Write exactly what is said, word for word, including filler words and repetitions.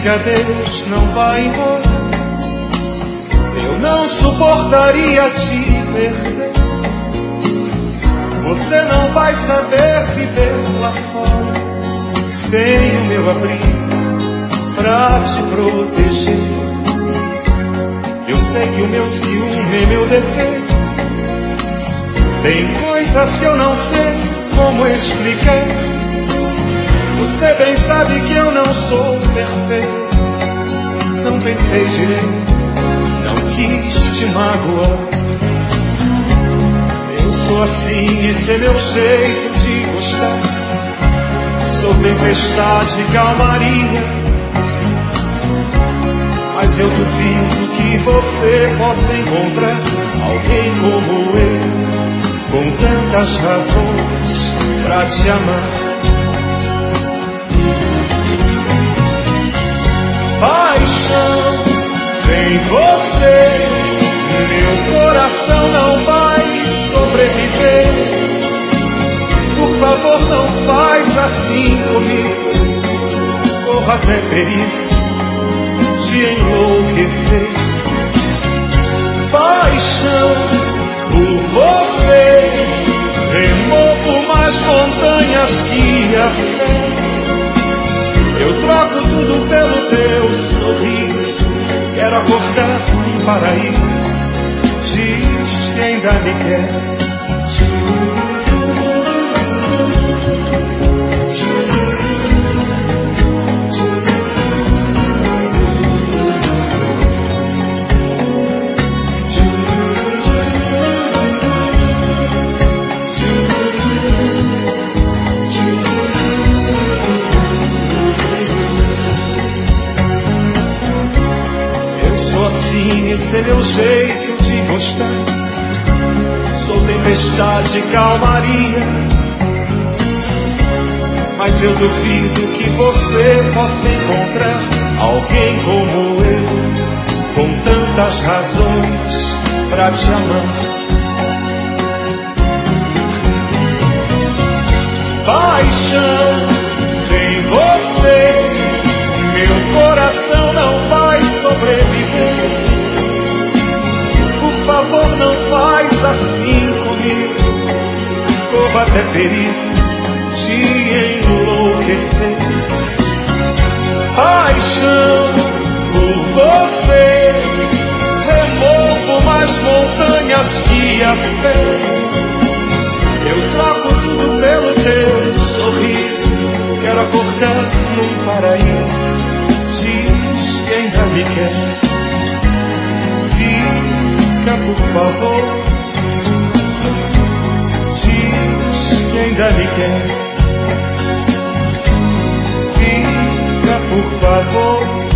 diga adeus, não vá embora. Eu não suportaria te perder. Você não vai saber viver lá fora sem o meu abrigo pra te proteger. Eu sei que o meu ciúme é meu defeito. Tem coisas que eu não sei como explicar. Você bem sabe que eu não sou perfeito. Não pensei direito, não quis te magoar. Eu sou assim, esse é meu jeito de gostar. Sou tempestade e calmaria, mas eu duvido que você possa encontrar alguém como eu, com tantas razões pra te amar. Paixão, sem você, meu coração não vai sobreviver. Por favor, não faz assim comigo. Corro até perigo de enlouquecer. Paixão, por você, removo mais montanhas que a fé. Eu troco tudo pelo teu sorriso. Quero acordar num paraíso. Diz que ainda me quer. Esse é meu jeito de gostar. Sou tempestade e calmaria, mas eu duvido que você possa encontrar alguém como eu, com tantas razões pra te amar. Paixão, sem você, meu coração não vai sobreviver. Por favor, não faz assim comigo. Corro até perigo de enlouquecer. Paixão, por você, removo mais montanhas que a fé. Eu troco tudo pelo teu sorriso. Quero acordar num paraíso. Diz que ainda me quer. Fica, por favor. Diz que ainda me quer. Fica, por favor.